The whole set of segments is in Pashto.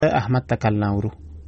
احمد تکل ناورو.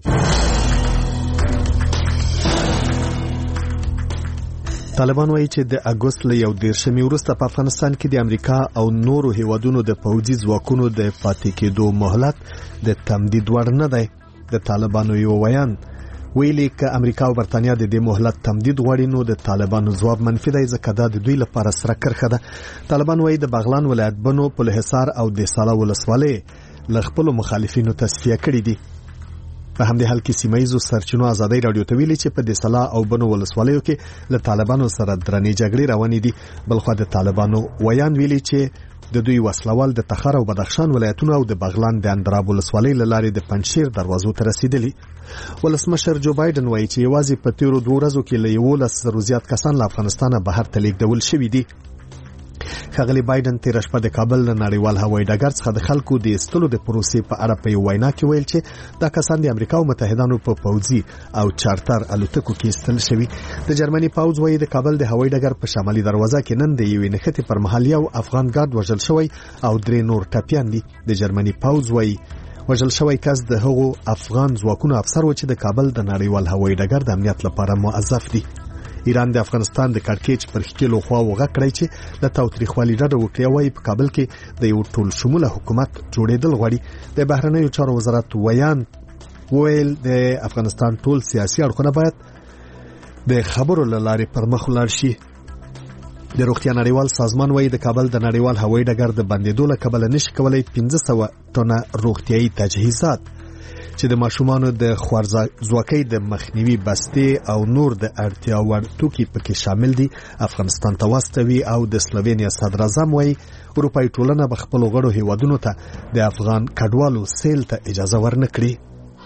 طالبان وایي چې د اګوست له 11 وروسته په افغانستان کې د امریکا او نورو هیوادونو د پوځي ځواکونو د پاتې کېدو مهلت د تمدید وړ نه دی. د طالبانو یو ویان ویلي چې امریکا او برتانیا د دې مهلت تمدید غواړي، نو د طالبانو ځواب منفي دی ځکه دا د دوی لپاره سره کرخه ده. طالبان وایي د بغلان ولایت بنو، پلحصار او د سالا ولسوالۍ له خپلو مخالفینو تصفیه کړي دي. په همدې حال کې سیمایزو سرچینو ازادي رادیو ته ویلي چې په د سلا او بنو ولسوالیو کې له طالبانو سره درنې جګړې روانې دي. بلخو د طالبانو ویان ویلي چې د دوی وسلوال د تخار او بدخشان ولایتونو او د بغلان د اندراب ولسوالۍ له لارې د پنځشیر دروازو ته رسیدلي. ولسمشر جو بایدن وایي چې یوازې په تیرو 2 ورځو کې له 11 زیات کسان له افغانستانه بهر ته لیږدول شوي دي. ښاغلي بایدن تیر شپه د کابل له نړیوال هوایي ډګر څخه د خلکو د ایستلو د پروسې په اړه په یو وینا کې ویل چې دا کسان د امریکا او متحدانو په پوځي او چارټر الوتکو کې ایستل شوي. د جرمني پوځ وایي د کابل د هوایي ډګر په شمالي دروازه کې نن د یوې نښتې پر مهال یو افغان ګارد وژل شوی او 3 نور ټپیان دي. د جرمني پوځ وایي وژل شوی کس د هغو افغان ځواکونو افسر و چې د کابل د نړیوال هوایي ډګر د امنیت لپاره موظف دي. ایران د افغانستان د کړکېچ پر ښکېلو خوا وغه کړی چې د تاوتریخوالي ډډه وکړي. وایي په کابل کې د یو ټول شموله حکومت جوړېدل غواړي. د بهرنیو چارو وزارت ویان ویل د افغانستان ټول سیاسي اړخونه باید د خبرو له لارې پر مخ ولاړ شي. د روغتیا نړیوال سازمان وایي د کابل د نړیوال هوایي ډګر د بندېدو له کبله نشي کولای 1500 ټنه روغتیايي تجهیزات چې د ماشومانو د خوارځواکۍ د مخنیوي بستې او نور د اړتیا وړ توکي پکې شامل دي افغانستان ته واستوي. او د سلووینیا صدر اعظم وایي اروپایي ټولنه به خپل غړو هیوادونو ته د افغان کډوالو سیل ته اجازه ورنکړي.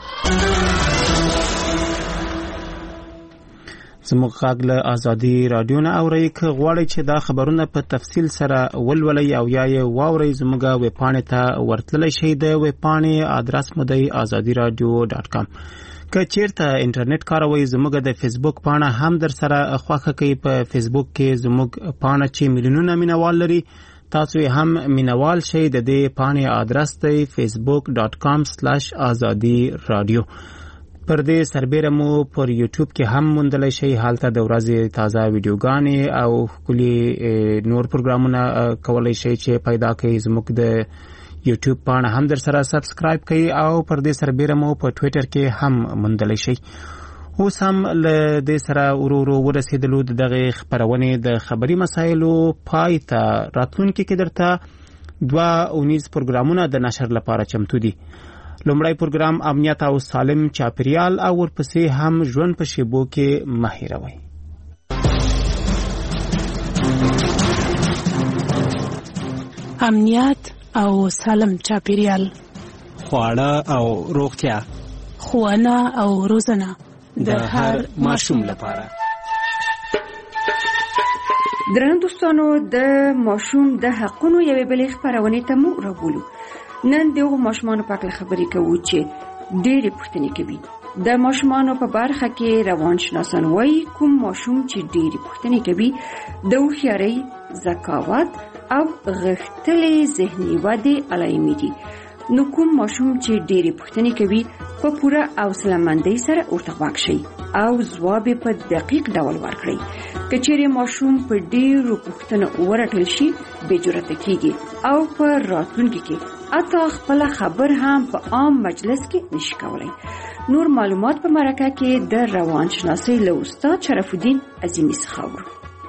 زموږ غږ له ازادي رادیو نه اورئ. که غواړئ چې دا خبرونه په تفصیل سره ولولئ او یا یې واورئ، زموږ ویبپاڼې ته ورتللی شئ. د ویبپاڼې آدرس مو دی azadiradio.com. که چیرته انټرنیټ کاروئ، زموږ د فیسبوک پاڼه هم در سره خوښه کړئ. په فیسبوک کې زموږ پاڼه چې میلیونونه مینوال لري، تاسو هم مینوال شئ. د دې پاڼې آدرس دی facebook.com/azadiradio. پر دې سربېره مو پر یوټیوب کې هم موندلی شئ. هلته د ورځې تازه ویډیوګانې او ښکلي نور پروګرامونه کولی شئ چې پیدا کړئ. زموږ د یوټیوب پاڼه هم در سره سبسکرایب کړئ او پر دې سربېره مو په ټویټر کې هم موندلی شئ. اوس هم له دې سره ورو ورو ورسېدلو د دغې خپرونې د خبري مسایلو پای ته. راتلونکي کې درته 2 اونیز پروګرامونه د نشر لپاره چمتو دي. لومړی پروګرام امنیت او سالم چاپیریال او ورپسې هم ژوند په شیبو کې مه هېروئ. امنیت او سالم چاپیریال، خواړه او روغتیا، ښوونه او روزنه د هر ماشوم لپاره. درنو دوستانو، د ماشوم د حقونو یوې بلې خپرونې ته مو راوبولو. نن دغه ماشومان په اړه خبرې کوو چې ډېرې پوښتنې کوي. د ماشومانو په برخه کې روانشناسان وایي کوم ماشوم چې ډېرې پوښتنې کوي د هوښیارۍ، ذکاوت او غښتلې ذهني ودې علایمې دي. نو کوم ماشوم چې ډېرې پوښتنې کوي په پوره حوصله‌مندۍ سره ورته غوږ شئ او ځواب یې په دقیق ډول ورکړئ. که چیرې ماشوم په ډېرو پوښتنو ورټل شي، بې جرأته کېږي او په راتلونکي کې حتی خپل خبر هم په عام مجلس کې نشي کولای. نور معلومات په مرکه کې د روانشناسۍ له استاد شرف الدین عظیمی څخه اورو.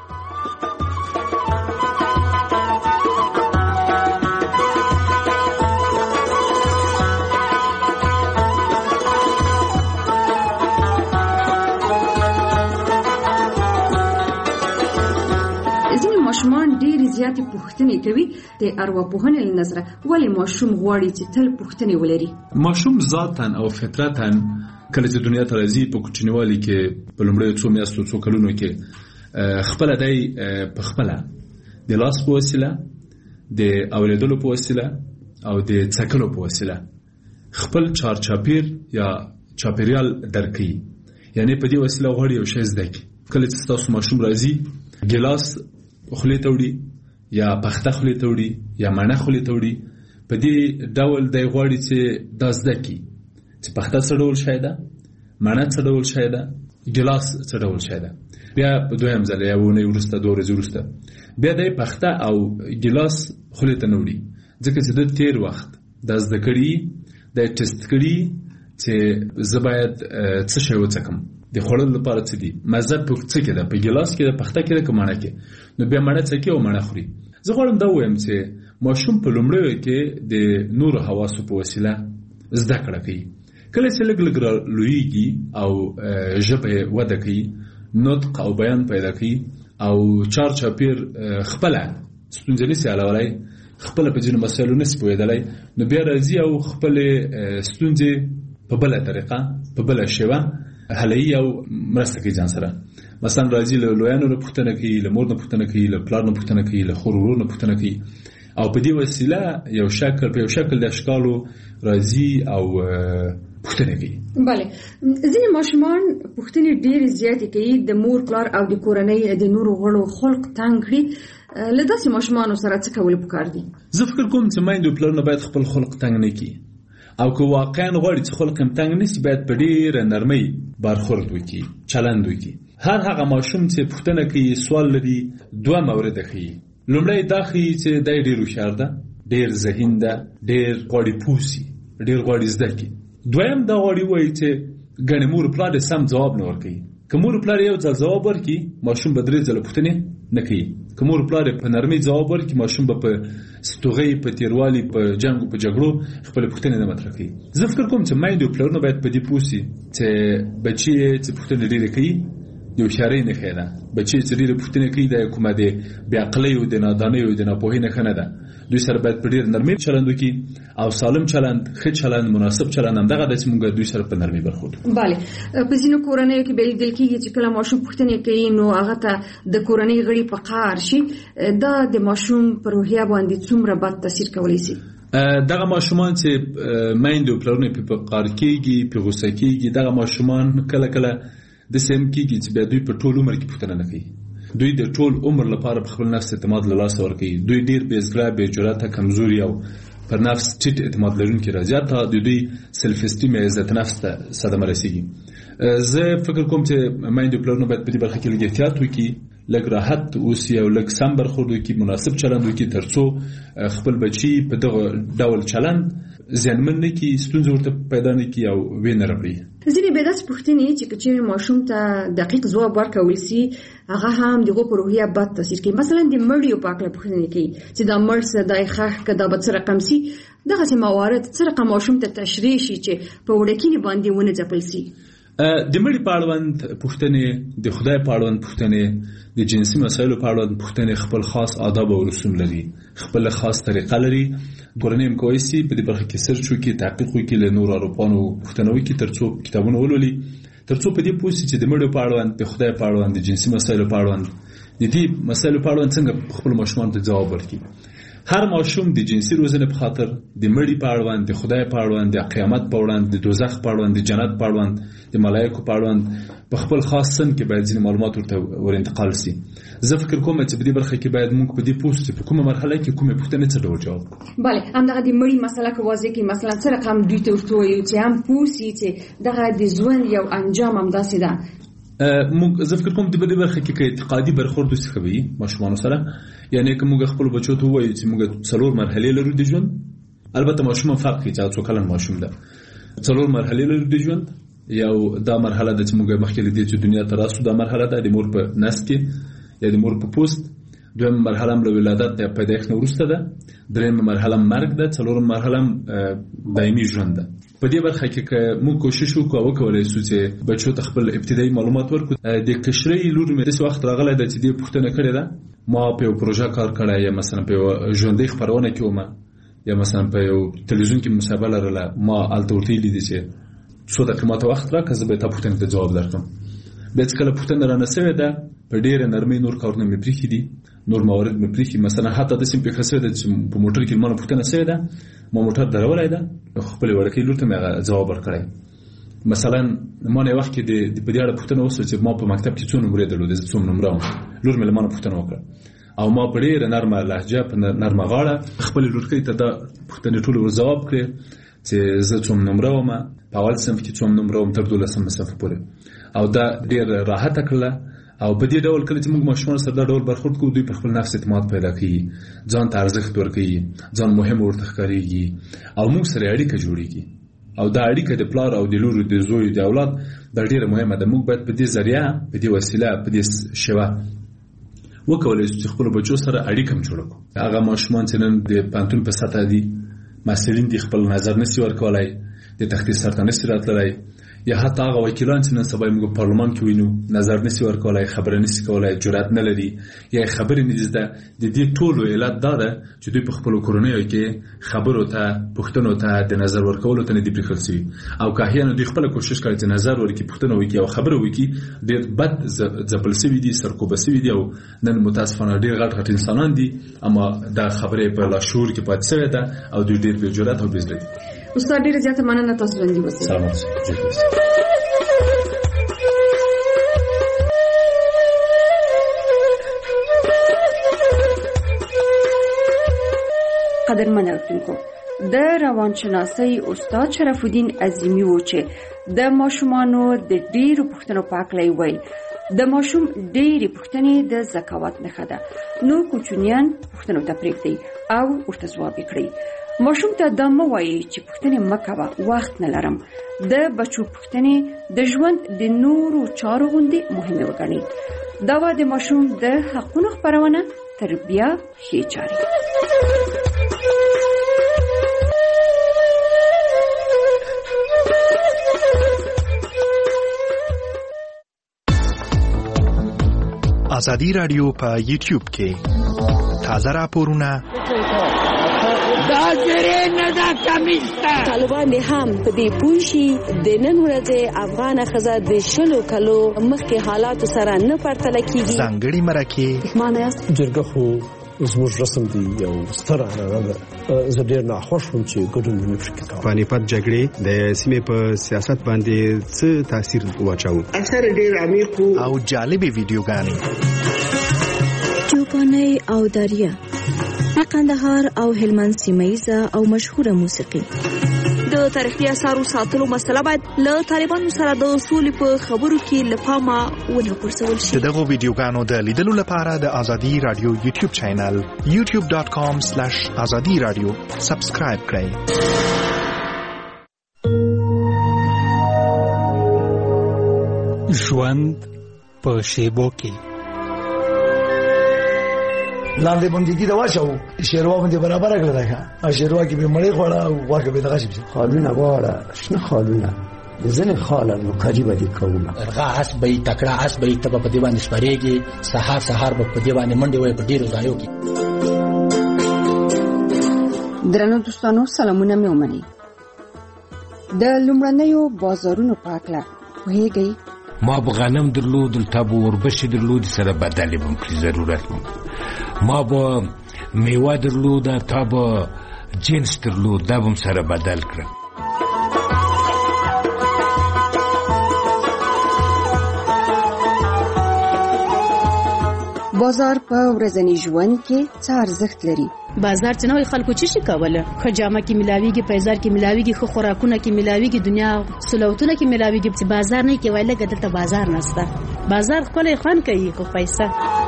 ماشومان ډېر زیاتې پوښتنې کوي. د ارواپوهنې له نظره ولې ماشوم غواړي چې تل پوښتنې ولري؟ ماشوم ذاتاً او فطرتاً کله چې دنیا ته راځي په کوچنیوالي کې په لومړیو 2 میاشتو 2 کلونو کې خپل دی په خپل د لاس په وسیله، د اوریدلو په وسیله او د څکلو په وسیله خپل چارچاپیر یا چاپیریال درکې. یعنی په دې وسیله غواړي یو شی زده کړي. کله چې تاسو ماشوم راځي ګلاس خولې ته وړي یا پخته خولې ته وړي یا مڼه خولې ته وړي، په دې ډول دی غواړي چې دا زده کړي. چې پخته څه ډول شی ده، مڼه څه ډول شی ده، ګلاس څه ډول شی ده. بیا په دویم ځل یا ونې وروسته 2 ورځې وروسته بیا د پخته او ګلاس خولې ته نه وړي، ځکه چې د تیر وخت د زده کړي د ټیسټ کړي چې زه باید څه شی وڅکم، د خوړلو لپاره څه دي، مزه په څه کې ده، په ګلاس کې ده، پخته کې ده که مڼه کې. نو بیا مڼه څکي او مڼه خوري. زه غواړم دا ووایم چې ماشوم په لومړیو کې د نورو حواسو په وسیله زده کړه کوي. کله چې لږ لږ لویږي او ژبه یې وده کوي، نطق او بیان پیدا کوي او چارچاپیر خپله ستونزه نسي حلولی، خپله په ځینو مسایلو نسي پوهېدلی، نو بیا راځي او خپلې ستونزې په بله طریقه په بله شیوه حلوي او مرسته کوي ځان سره. مثلا راځي له لویانو نه پوښتنه کوي، له مور نه پوښتنه کوي، له پلار نه پوښتنه کوي، له خور ورور نه پوښتنه کوي، او په دې وسیله یو شکل د اشکالو راځي او پوښتنه کوي. بله، ځینې ماشومان پوښتنې ډېرې زیاتې کوي، د مور پلار او د کورنۍ د نورو غړو خلق تنګ کړي. له داسې ماشومانو سره څه کول پکار دي؟ زه فکر کوم چې میندو پلارونه باید خپل خلق تنګ نه کړي، او که واقعا غواړي چې خلق هم تنګ نشي باید په ډېره نرمۍ برخورد وکړي، چلند وکړي. هر هغه ماشوم چې پوښتنه کوي، سوال لري، 2 مورده ښیي. لومړی دا ښیي چې دی ډېر هوښیار ده، ډېر ذهین ده، ډېر غواړي پوه سي، ډېر غواړي زده کړي. دویم دا غواړي وایي چې ګڼې مور پلار یې سم ځواب نه ورکوي. که مور پلار یو ځل ځواب ورکړي، ماشوم به 3 ځله پوښتنې نه کوي. که مور پلار په نرمۍ ځواب ورکړي، ماشوم به په ستوغۍ، په تیروالي، په جنګ، په جګړو خپلې پوښتنې نه مطرح کوي. زه فکر کوم چې میندې او پلارونه باید په دې پوه سي چې بچي یې چې پوښتنې ډېرې کوي د هوښیارۍ نښه ده. بچي چې ډېرې پوښتنې کوي دا کومه د بېعقلۍ او د نادانۍ او د ناپوهۍ نښه نه ده. دوی سره باید په ډېر نرمۍ چلند وکړي او سالم چلند، ښه چلند، مناسب چلند همدغه ده چې موږ دوی سره په نرمۍ برخورد وکړو. بله، په ځینو کورنیو کې به لیدل کېږي چې کله ماشوم پوښتنې کوي نو هغه ته د کورنۍ غړي په قهر شي. دا د ماشوم په روحیه باندې څومره بد تاثیر کولی شي؟ دغه ماشومان چې میندې او پلرونه پې په قهر کېږي، پې غوسه کېږي، دغه ماشومان کله کله داسې هم کېږي چې بیا دوی په ټول عمر کې پوښتنه نه کوي. دوی د ټول عمر لپاره په خپل نفس اعتماد له لاسه ورکوي. دوی ډېر بېزګره، بې جرأته، کمزوري او پر نفس ټیټ اعتماد لرونکي راځي. حتی د دوی سلف استیم یا عزت نفس ته صدمه رسېږي. زه فکر کوم چې میندې او پلرونه باید په دې برخه کې لږ احتیاط وکړي، لږ راحت اوسي او لږ سم برخورد وکړي، مناسب چلند وکړي، تر څو خپل بچي په دغه ډول چلند زیانمن نه کړي، ستونزې ورته پیدا نه کړي او ویې نه راوړي. ځینې بیا داسې پوښتنې چې که چېرې ماشوم ته دقیق ځواب ورکول سي، هغه هم د هغو په روحیه بد تاثیر کوي. مثلا د مړیو په هکله پوښتنې کوي چې دا مړ څه، دا یې ښخ که، دا به څه رقم سي. دغسې موارد څه رقم ماشوم ته تشریح شي چې په وړکینې باندې ونه ځپل سي؟ د مړي په اړوند پوښتنې، د خدای په اړوند پوښتنې، د جنسي مسایلو په اړوند پوښتنې خپل خاص آداب او رسوم لري، خپل خاص طریقه لري. کورنۍ هم کولی شي په دې برخه کې سرچ وکړي، تحقیق وکړي، له نورو اروپانو پوښتنه وکړي، تر څو کتابونه ولولي، تر څو په دې پوه شي چې د مړو په اړوند، د خدای په اړوند، د جنسي مسایلو په اړوند، د دې مسایلو په اړوند څنګه خپل ماشومان ته ځواب ورکړي. هر ماشوم د جنسي روزنې په خاطر، د مړي په اړوند، د خدای په اړوند، د قیامت په اړوند، د دوزخ په اړوند، د جنت په اړوند، د ملایکو په اړوند په خپل خاص سن کې باید ځینې معلومات ورته ورانتقال شي. زه فکر کوم چې په دې برخه کې باید موږ په دې پوه شو په کومه مرحله کې کومې پوښتنې څه ډول جواب. بله، همدغه د مړي مسله که واضح کړي، مثلا څه رقم دوی ته ورته ووایو چې هم پوه شي چې دغه د ژوند یو انجام همداسې ده. زه فکر کوم په دې برخه کې اعتقادي برخورد وسې کوي ماشومانو سره. یعنی که موږ خپل بچو ته ووایو چې موږ 4 مرحلې لرو د ژوند، البته ماشوم فرق کوي چې څو کلن ماشوم ده، 4 مرحلې لرو د ژوند. یو دا مرحله ده چې موږ مخکې له دې چې دنیا ته راسو، دا مرحله ده د مور په نس کې یا د مور په پوست. دویم مرحله هم له ولادت یا پیدایښت نه وروسته ده. درېیمه مرحله مرګ ده. څلورم مرحله دایمي ژوند ده. په دې برخه کې که موږ کوشش وکړو او وکولای شو چې بچو ته خپل ابتدایي معلومات ورکړو. د کشرۍ لور مې داسې وخت راغلی ده چې دې پوښتنه کړې ده، ما په یو پروژه کار کړی، یا مثلا په یو ژوندۍ خپرونه کې وم، یا مثلا په یو تلویزیون کې مسابقه لرله، ما هلته ورته ویلي دي چې څو دقیقې ماته وخت راکړه، زه به تا پوښتنې ته ځواب درکړم. بیا چې کله پوښتنه رانه سوې ده، په ډېره نرمۍ نور کارونه مې پرېښي دي، نور موارد مې پرېښي. مثلا حتی داسې مې پېښه سوې ده چې په موټر کې ما نه پوښتنه سوې ده، ما موټر درولی ده، خپلې وړکۍ لور ته مې هغه ځواب ورکړی. مثلا ما نه یو وخت کې په دې اړه پوښتنه وسوه چې ما په مکتب کې څو نمرې درلودې، زه څو نمره وم. لور مې له ما نه پوښتنه وکړه او ما په ډېره نرمه لهجه، په نرمه غاړه خپلې لورکۍ ته دا پوښتنې ټولې ور ځواب کړې چې زه څوم نمره وم، په اول صنف کې څوم نمبر هم تر 12 صنف پورې او دا ډیر راحت کړله او په دې ډول کله چې موږ ماشومان سره دا ډول برخورد کوو دوی په خپل نفس اعتماد پیدا کوي ځان ته ارزښت ورکوي ځان مهم ورته ښکارېږي او موږ سره اړیکه جوړېږي او دا اړیکه د پلار او د لور د زوی د اولاد دا ډیره مهمه ده موږ باید په دې ذریعہ په دې وسیله په دې شیوه وکولای شو چې خپل بچو سره اړیکه جوړ کړو هغه ماشومان چې نن د پانتون په سطح دي مسؤلین دي خپل نظر نشي ورکولای د تختی سره نشي راتللی یا حتی هغه وکیلان چې نن سبا موږ پارلمان کې وینو نظر نشي ورکولای خبره نشي کولای جرأت نه لري یا خبرې نه زده د دې ټولو علت دا ده چې دوی په خپل کورنیو کې خبرو ته پښتنو ته د نظر ورکولو ته نه دي پریښودل شوي او که احیانا دوی خپل کوشش کوي چې نظر ورکړي پښتنو وکړي او خبره وکړي ډېر بد ځپل شوي دي سرکوب شوي دي او نن متاسفانه ډېر غټ انسانان دي اما دا خبره په لاشعور کې پاتې شوې ده او دوی ډېر بې جرأت او بې زړه دي استاد ډېر زیاته مننه تاسو باندې وسی سلامات قدرمن اوریدونکو د روانشناسۍ استاد شرف الدین عظیمی و چې د ماشومانو د ډیرو پوښتنو په اړه ویل د ماشوم ډیرې پوښتنې د ذکاوت نښه ده نو کوچنیان پوښتنو ته پرېږدئ او ورته ځواب کړئ ماشوم ته دا مه وایئ چې پوښتنې مه کوه وخت نه لرم د بچو پوښتنې د ژوند د نورو چارو غوندې مهمې وګڼئ دا به د ماشوم د حقونو خپرونه تربیه ښې چارې ازادي رادیو په یوټیوب کې تازه راپورونه طالبان هم په دې پوښي د نن ورځې افغان خزه د شلو کلو مخکې حالات سره نه پرتله کیږي ځانګړي مرکه معنی جرګه خو زموږ رسم دی یو ستر عنعنه زه ډېر ناخوښ وم چې ګډون مې پکې کاوه پانیپت جګړې د سیمې په سیاست باندې څه تاثیر واچاوه اثر ډېر عمیق او جالبې ویډیوګانې چوپاني او دریا قندهار او هلمند سیمایزه او مشهوره موسیقي د تاریخي اثارو ساتلو مسله باید له طالبانو سره د اصول په خبرو کې لپاره ونه پرسول شي دغه ویډیوګانو د لیدلو لپاره د ازادي رادیو یوټیوب چینل youtube.com/azadiradio سبسکرایب کړئ ژوند په شیبو کې لاندې باندې دا واچو شیروا باندې برابر کړل دا شیروا کې به مړی خوړه او واکه به دغه شي خالونه غواړه شنه خالونه ځنه خاله نو کاجی باندې کومه ارغا اس به تکړه اس به تب په دی باندې شپریږي سحر به په دی باندې منډي وای په ډیرو ځایو کې درنو دوستانو سلامونه مې ومني د لومړنیو بازارونو په اړه وهیږي ما به غنم درلود تابو وربشي درلود سره بدل بم په ضرورت ما به میوه درلود تابو جنس درلود دا بم سره بدل کړم بازار په ورځني ژوند کې څه ارزښت لري بازار چې نوې خلکو چې کوله خجامه کې ملاويږي پیزار کې ملاويږي خو خوراکونه کې ملاويږي دنیا سلوتونه کې ملاويږي چې بازار نه کې وایله ګټه بازار نشته بازار خپل خوان کوي خو پیسې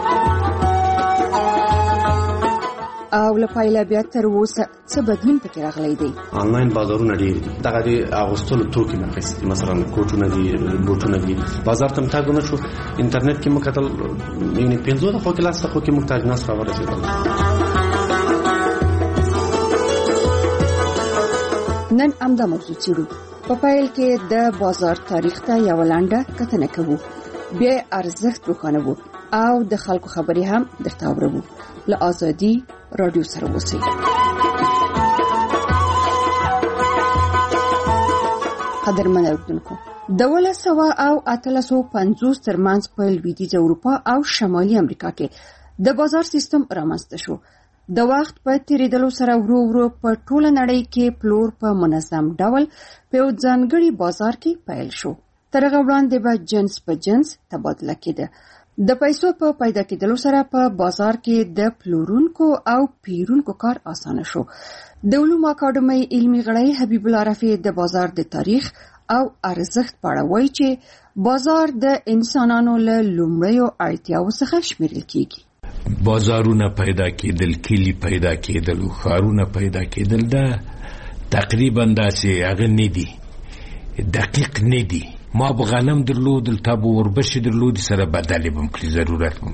او لپاره بیا تر اوسه څه بدلون پکې راغلی دی آنلاین بازارونه ډیر دي دغه د اغوستلو توکي نه قصدي مثلا کوټونه دي بوټونه دي بازار ته متاګ نه شو انټرنیټ کې مکتل یعنی 15 خو کلاس خو کې محتاج ناس راورسېدل نن امدا موضوع چیرو په پایل کې د بازار تاریخ ته یو لنډه کتنه کوو بیا ارزښت روښانه وو او د خلکو خبرې هم درته اورو له ازادي رادیو سره اوسئ قدرمن اوریدونکو د 1950 ترمنځ په لویدیځ اروپا او شمالي امریکا کې د بازار سیستم رامنځته شو د وخت په تیریدلو سره ورو ورو په ټوله نړۍ کې پلور په منظم ډول په ځانګړي بازار کې پیل شو تر هغه وړاندې به جنس په جنس تبادله کېده د پیسو په پیدا کېدلو سره په بازار کې د پلورونکو او پیرونکو کار اسانه شو. د علومو اکاډمۍ علمي غړی حبیب الله رفیع د بازار د تاریخ او ارزښت په اړه وایي چې بازار د انسانانو له لومړیو اړتیاوو څخه شمیرل کیږي. بازارونه پیدا کېدل، کلی پیدا کېدل، ښارونه پیدا کېدل، دا تقریبا داسې هغه نه دي، دقیق نه دي. ما به غنم درلودل، تا به وربشې درلودې، سره بدلې به م کړي، ضرورت به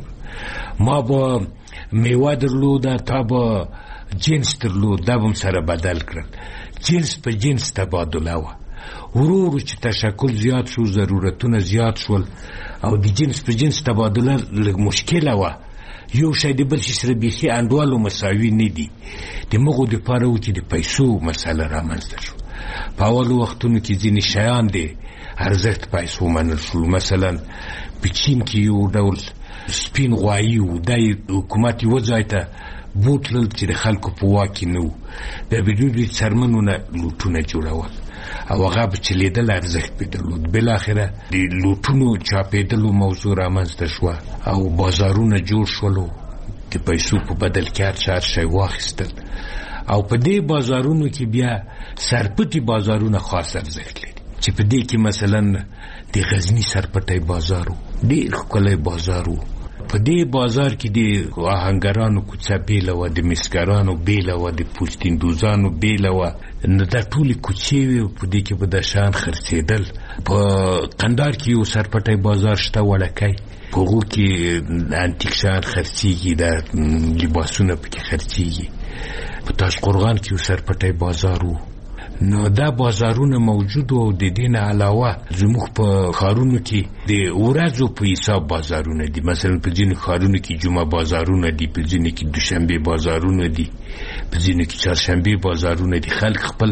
ما به میوه درلوده، تا به جنس درلود، دا به م سره بدل کړل. جنس په جنس تبادله وه. ورو ورو چې تشکل زیات شو، ضرورتونه زیات شول او د جنس په جنس تبادله لږ مشکله وه. یو شی د بل شي سره بیخي انډوالو مساوي نه دي. د مغو دپاره و چې د پیسو مسله رامنځته شو. په اولو وختونو کې ځینې شیان دی ارزښت پیسو منل شول. مثلا په چین کې یو ډول سپین غوایي و، دا حکومت یوه ځای ته بوتلل چې د خلکو په واک کې نه و. بیا به دوی څرمنونه لوټونه جوړول او هغه به چلیدل، ارزښت پې درلود. بالاخره د لوټونو چاپېدلو موضوع رامنځته شوه او بازارونه جوړ شولو، د پیسو په بدل کې هر چا هر شی واخیستل. او په دې بازارونو کې بیا سرپټي بازارونه خاص ارزښت لري، چې په دې کې مثلا د غزني سرپټی بازار و، ډېر ښکلی بازار و. په دې بازار کې د آهنګرانو کوڅه بیله وه، د مسګرانو بیله وه، د پوستیندوزانو بیله وه. نو دا ټولې کوڅې وې، په دې کې به د شیان خرڅېدل. په قندار کې یو سرپټی بازار شته، وړکی، په هغو کې انتیک شیان خرڅېږي، د لباسونه پکې خرڅېږي. په تاشقرغان کې یو سرپټی بازار و. نو دا بازارونه موجود و. د دې نه علاوه زموږ په ښارونو کې د ورځو په حساب بازارونه دي. مثلا په ځینو ښارونو کې جمعه بازارونه دي، په ځینو کې دوشنبې بازارونه دي، په ځینو کې چهارشنبې بازارونه دي. خلک خپل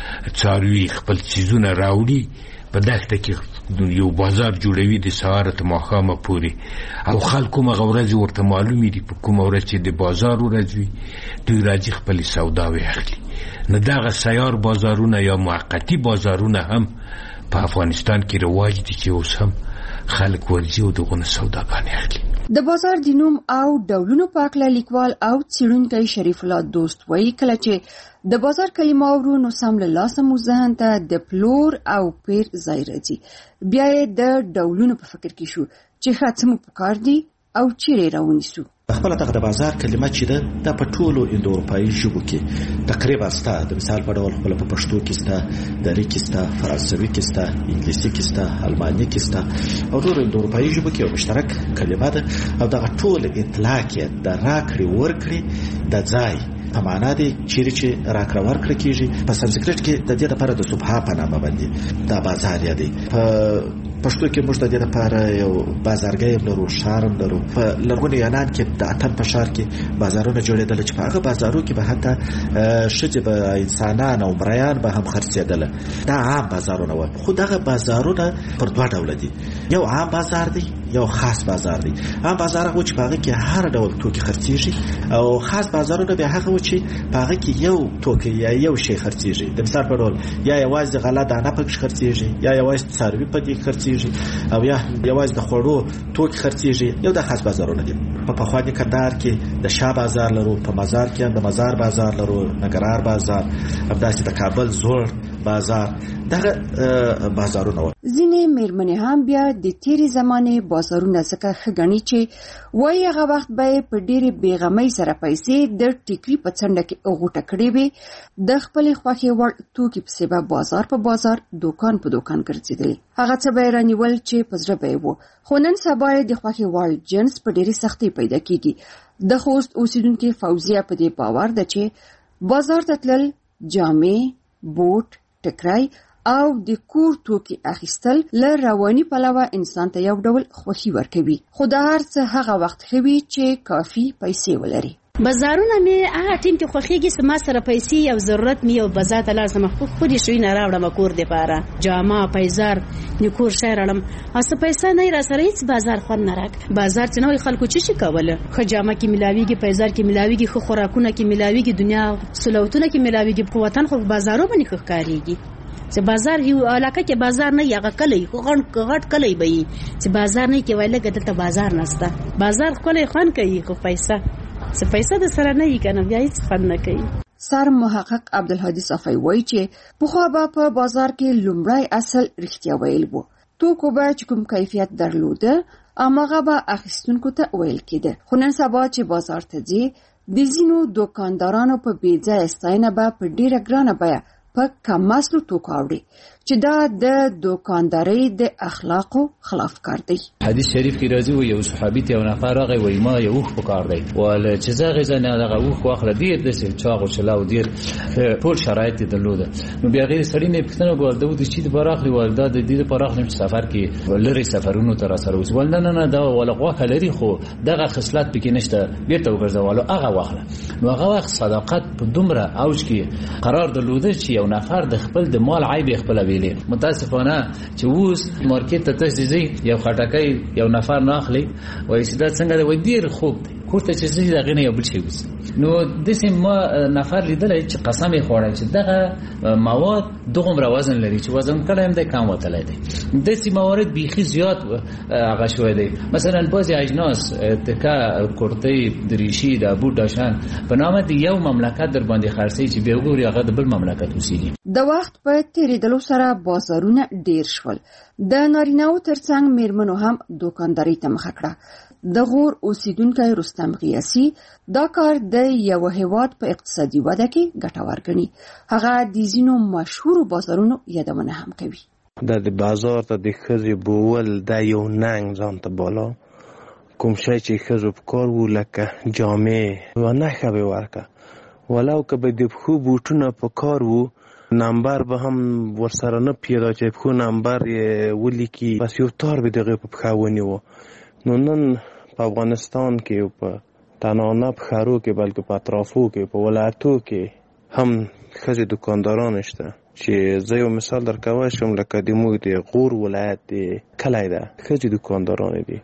څاروي، خپل څیزونه راوړي، په دښته کې یو بازار جوړوي د سهاره تر ماښامه پورې، او خلکو هغه ورځې ورته معلومې دي. په کومه ورځ چې د بازار ورځ وي، دوی راځي خپلې سوداوې اخلي. نو دغه سیار بازارونه یا موقتي بازارونه هم په افغانستان کې رواج دي چې اوس هم خلک ورځي او دغه سوداګانې اخلي. د بازار د نوم او ډولونو په اړه لیکوال او څېړونکی شریف الله دوست وایي کله چې د بازار کلمه اورو نو سم له لاسه مو ذهن ته د پلور او پیر ځای راځي. بیا یې د ډولونو په فکر کې شو چې ښه څه مو پکار دي او چیرې راونیسو. خپل دغه د بازار کلمه چې ده په ټولو اندو اروپایي ژبو کې تقریبا سته. د مثال په ډول خپل په پښتو کې سته، دری کې سته، فرانسوي کې سته، انګلیسي کې سته، الماني کې سته او ټول اندو اروپایي ژبو کې یو مشترک کلمه ده. او دغه ټول اطلاق یې د راکړې ورکړې د ځای په معنا دی چې راکړه ورکړه کیږي. په سانسکریت کې د دې لپاره د صبح په نامه باندې دا بازار یادي. په پښتو کې موږ د دې لپاره یو بازارګۍ لرو، شارم لرو. په لرغوني یونان کې د اتن په ښار کې بازارونه جوړېدل چې په هغه بازارو کې به حتی ښځې به انسانان او مریان به هم خرڅېدل. دا عام بازارونه وو. خو دغه بازارونه پر دوه ډوله دي. یو عام بازار دی، یو خاص بازار دی. عام بازار هغه چې په هغه کې هر ډول توکي خرڅېږي، او خاص بازارونه بیا هغه چې په هغه کې یو توکی یا یو شی خرڅېږي. د مثال په ډول یا یوازې غله دانه پکې خرڅېږي، یا یوازې څاروي پکې خرڅېږي، او یا یوازې د خوړو توکي خرڅېږي. یو د خاص بازارونه دي. په پخواني کندهار کې د شاه بازار لرو، په مزار کې هم د مزار بازار لرو، نګرار بازار، همداسې د کابل زوړ بازار. دغه بازارونه و. ځینې مېرمنې هم بیا د تیرې زمانې بازارونه ځکه ښه ګڼي چې وایي هغه وخت به یې په ډېرې بېغمۍ سره پیسې د ټیکري په څنډه کې غوټه کړې وې. د خپلې خوښې وړ توکي پسې به بازار په بازار، دوکان په دوکان ګرځېدلې. هغه څه به یې رانیول چې په زړه به یې و. خو نن سبا یې د خوښې وړ جنس په ډېرې سختۍ پیدا کېږي. د خوست اوسیدونکې فوزیه په دې باور ده چې بازار ته تلل، جامې، بوټ، ټکری او د کور توکي اخیستل له رواني پلوه انسان ته یو ډول خوښي ورکوي. خو دا هر څه هغه وخت ښه وي چې کافي پیسې ولري. بازارونه مې هغه ټیم کې خوښیږي چې ما سره پیسې او ضرورت مې او بازار ته لاړ سم خو دې شوی نه راوړم کور دې پاره جامه پیزار نو کور شای راړم اسه پیسې نه را سره هیڅ بازار خو نه راک. بازار چې نو خلکو چې کوله خو جامه کې ملاويږي، پیزار کې ملاويږي، خو خوراکونه کې ملاويږي، دنیا سلوتونه کې ملاويږي. په وطن خو بازارو باندې ښکاریږي. چې بازار یو علاقه کې بازار نه یغه کلی غټ کلی به چې بازار نه کې ویل کېده ته بازار نسته بازار خپل خوان کوي خو پیسې څه پیسې د سره نه یې کنه بیا هیڅ خوان نه کوي. سر محقق عبدالهادي صفای وایي چې پخوا به په بازار کې لومړی اصل رښتیا ویل وو توکو به چې کوم کیفیت درلوده اماغه به اخیستونکو ته ویل کېده خو نن سبا چې بازار ته ځي د ځینو دوکاندارانو په بې ځایه ستاینه به په ډیره ګرانه بیه په کم اصلو توکو اوري چې دا د دوکاندارۍ د اخلاقو خلاف کار دی. حدیث شریف کې راځي یو صحابي ته یو نفر راغی وایي ما یو وخت پکار دی ول چې زغه ځنه هغه وخت واخله ډیر د چاغو چلاو ډیر ټول شرایط درلوده نو بیا غیر سړی نه پښتنه ګور د چې براخلی والدا د دې پراخلی سفر کې لری سفرونو تر سره وځ ول نه دا ولغه لري خو دغه خصلت پکې نشته بیرته وګرځولو هغه واخله نو هغه وخت صداقت په دومره اوج کې قرار درلوده چې یو نفر د خپل د مال عیب خپل ویلي متاسفانه چې اوس مارکیټ ته تشدي یو خټکای یو نفر نه اخلي وایي چې دا څنګه دی وای ډیر خوب دی کوته چې زه دا غنه یو بل شي وس نو د سیم ما نفر لیدل چې قسم یې خوړل چې دغه مواد دغه وزن لري چې وزن کله هم د کم وتلای دی د سیم موارد بيخي زیات هغه شوی دی مثلا بعضی اجناس تکا کورتې دریشي د بوډاشان په نامه دی یو مملکت در باندې خرڅي چې به وګوري هغه د بل مملکت اوسېږي. د وخت په تیریدلو سره بازارونه ډیر شول د نارینه‌و ترڅنګ میرمنو هم دوکانداري ته مخه کړه. د غور اوسیدونکو رستم غیاسی دا کار د یو هیواد په اقتصادي وده کې ګټور ګڼي. هغه د ځینو مشهور بازارونو یادونه هم کوي. د بازار ته د ښځې بوول د یو ننګ ځان ته بالا کوم شی چې ښځو په کار وو لکه جامې و نښه به ورکه ولو که به د پښو بوټونه په کار وو نمبر به هم ورسره نه پیدا چې پښو نمبر یې ولیکي بس یو تار به دغه په پښه ونیو. نو نن په افغانستان کې په تنانه په ښارو کې بلکې په اطرافو کې په ولایتو کې هم ښځې دوکانداران شته چې زه یو مثال درکوی شم لکه د موږ د غور ولایت د کلی ده ښځې دوکانداران دي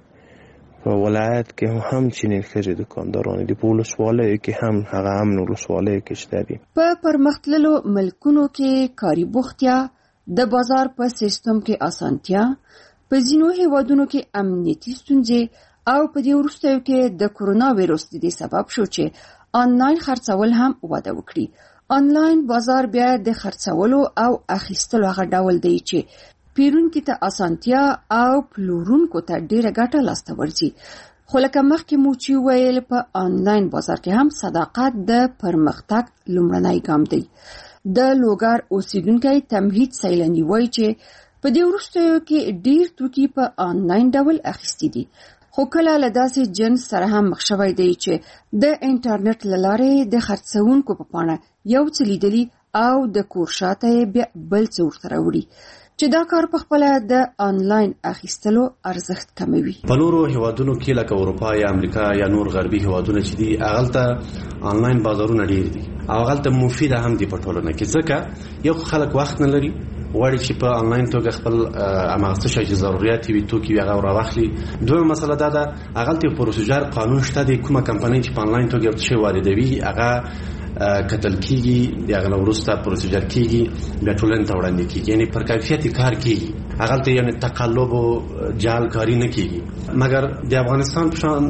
په ولایت کې هم چنین ښځې دوکانداران دي په ولسوالیو کې هم هغه امن ولسوالیو کې شته دي. په پرمختللو ملکونو کې کاري بوختیا د بازار په سیستم کې اسانتیا په ځینو هیوادونو کې امنیتي ستونزې او په دې وروستیو کې د کورونا وایرس د سبب شو چې آنلاین خرڅول هم وده وکړي. آنلاین بازار بیا د خرڅولو او اخیستلو هغه ډول دی چې پیرونکو ته اسانتیا او پلورونکو ته ډیره ګټه لاسته ورځي. خو لکه مخکې مو چې ویل په آنلاین بازار کې هم صداقت د پرمختګ لومړنی ګام دی. د لوګر اوسیدونکو تمهید سیلانی وایي چې په دې وروستیو کې ډیر توکي په آنلاین ډول اخیستي دي خو کله له داسې جنس سره هم مخ شوی دی چې د انټرنیټ له لارې د خرڅونکو په پاڼه یو څه لیدلي او د کور شاته بیا بل څه ورته راوړي چې دا کار په خپل د آنلاین اخیستلو ارزښت کموي. په نورو هیوادونو کې لکه اروپا یا امریکا یا نور غربي هیوادونه چې دي هغه آنلاین بازارونه ډیر دي او هغه مفید هم دي په ټولنه کې ځکه یو خلک وخت نه لري وړي چې په آنلاین توګه خپل اماغه شي چې ضرورت وي توکي هغه راوخلي. دوه مسله دا ده هغه ته پروسیجر قانون شته د کومه کمپنۍ چې په آنلاین توګه څه واردوي هغه کتل کیږي دغه وروسته پروسیجر کیږي د ټولنې ته وړاندې کیږي یعنی پر کیفیت کار کیږي هغه ته یعنی تقلب او جال کاری نه کیږي. مګر د افغانستان په شان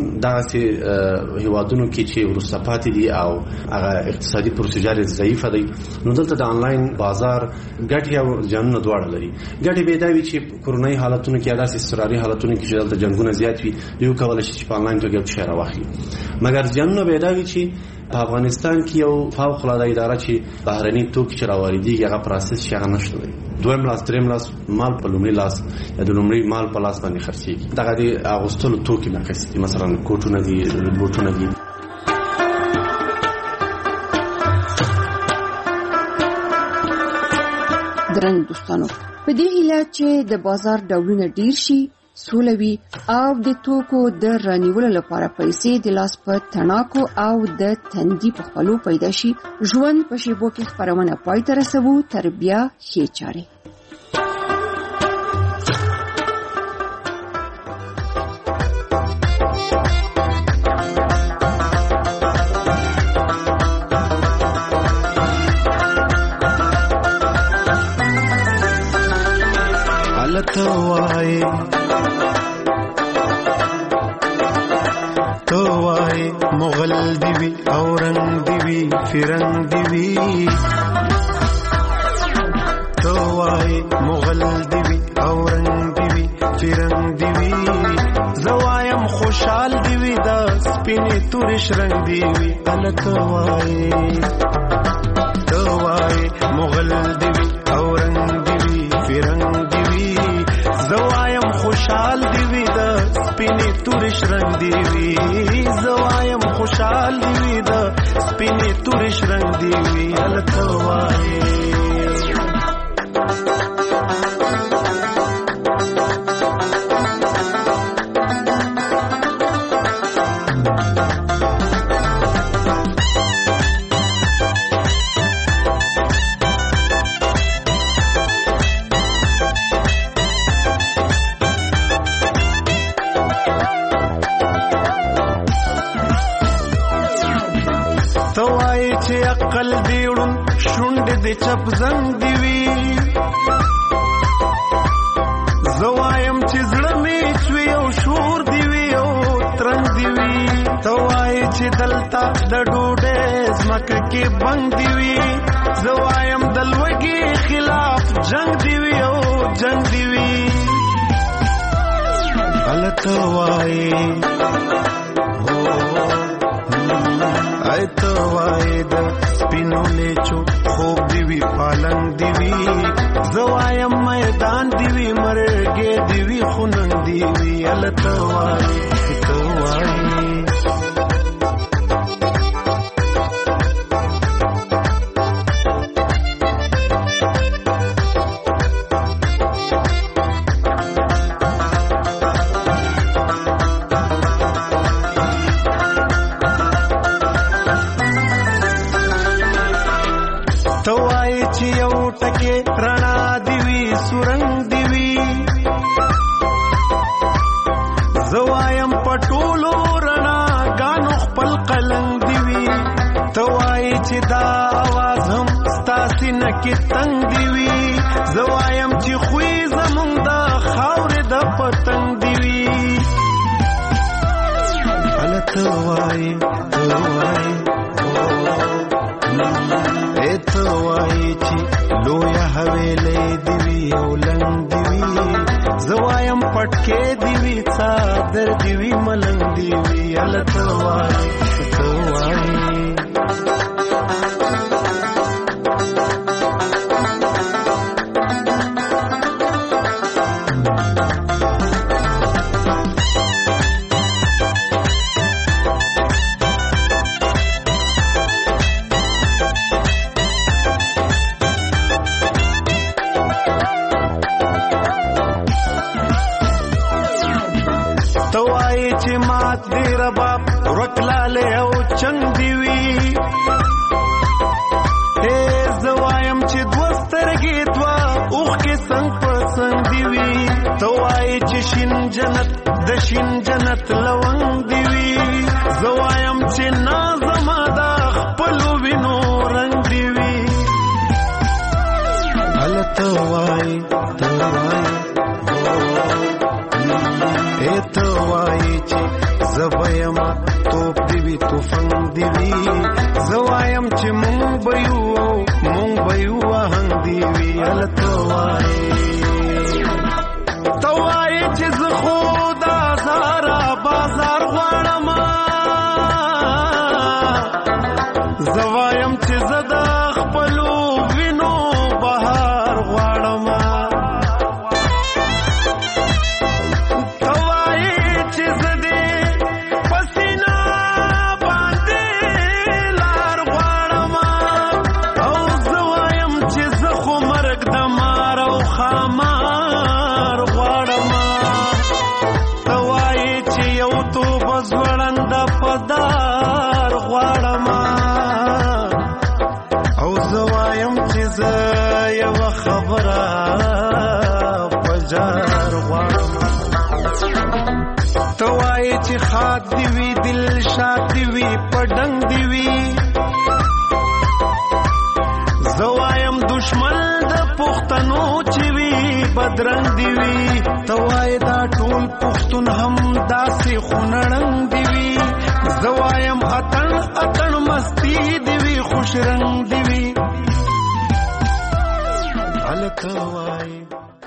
دغه هیوادونو کې چې وروسته پاتې دي او هغه اقتصادي پروسیجر ضعیف دی نو دلته د آنلاین بازار ګټي او جنونه دواړه لري. ګټي به دا وي چې کورونای حالتونو کې داسې استراري حالتونو کې چې دلته جنگونه زیات وي یو کولای شي چې په آنلاین توګه شهر واخلي. مګر جنونه به دا وي چې په افغانستان کې یو فوق العاده اداره چې بهرني توکي چې راوړي هغه پروسس شي هغه نشته دی. دویم لاس دریم لاس مال په لومړي لاس یا د لومړي مال په لاس باندې خرڅيږي. دغه د اغوستلو توکي مخکې مثلا کوټونه دي بوټونه دي. درنو دوستانو په دې هیله چې د بازار ډولونه ډیر شي سولوي او د توکو د رانیولو لپاره پیسې د لاس په تڼاکو او د تندي په خپلو پیدا شي. ژوند په شیبو کې خپرونه پای ته رسوو تر بیا ښې چارې. الته وای تو وای مغل دی وی اورنګ دی وی فرنګ دی وی تو وای مغل دی وی اورنګ دی وی فرنګ دی وی زوایم خوشحال دی وی دا سپینې تورش رنگ دی وی الته وای تو وای مغل دی وی اورنګ دی وی فرنګ دی وی زوایم خوشحال دی وی دا سپینې تورش رنگ دی وی زوایم خوشحال دی وی دا سپینې تورش رنگ دی وی الته وای عقل دیړم شوند دې چپ زنګ دی وی زوایم چې زړه می چوي او شور دی وی او ترنګ دی وی توای چې دلتا د ډوډې زمکه کې بنګ دی وی زوایم دلوګي خلاف جنگ دی وی او جنگ دی وی الته وای ای تو وای د سپینو لیچو خوب دی وی پالنګ دی وی زوایم میدان دی وی مرګې دی وی خوننګ دی وی الته وای تو وای رڼا دی وی سورنګ دی وی زوایم پټولو رڼا غانو خپل قلنګ دی وی توای چې دا आवाज هم ستاسي نکي تنگ دی وی زوایم چې خوې زمونږ د خاورې د پتنګ دی وی الته وای توای اته وای چې لویا حویلې دی وی او لنګ دی وی زوایم پټکې دی وی صادر دی وی ملنګ دی وی الته وای تو وای رکلاله او چنګ دی وی اے زوایم چې دوسترګې دوا اوخ کې څنګه پسند دی وی توای چې شین جنت د شین جنت لونګ دی وی زوایم چې نازم دا خپل وینو رنگ دی وی الته وای توای اے توای چې زبایما توپ دی وی توفنګ دی وی زوایم چې مونږ بيو هنګ دی وی الته وای توای چې زه خدا زارا بازار غواړم زوایم چې زدا خپلو وینو بهار غواړم پدار غواړم او زوایم چې زه یو خبره بجار غواړم توای چې خاط دی وی دل شاد دی وی پډنګ دی وی زوایم دشمن د پښتنو چې وی بدرنګ دی وی توای دا ټول پښتون هم داسې خونړنګ دی وی زوایم اتن مستی دی وی خوش رنگ دی وی الکوای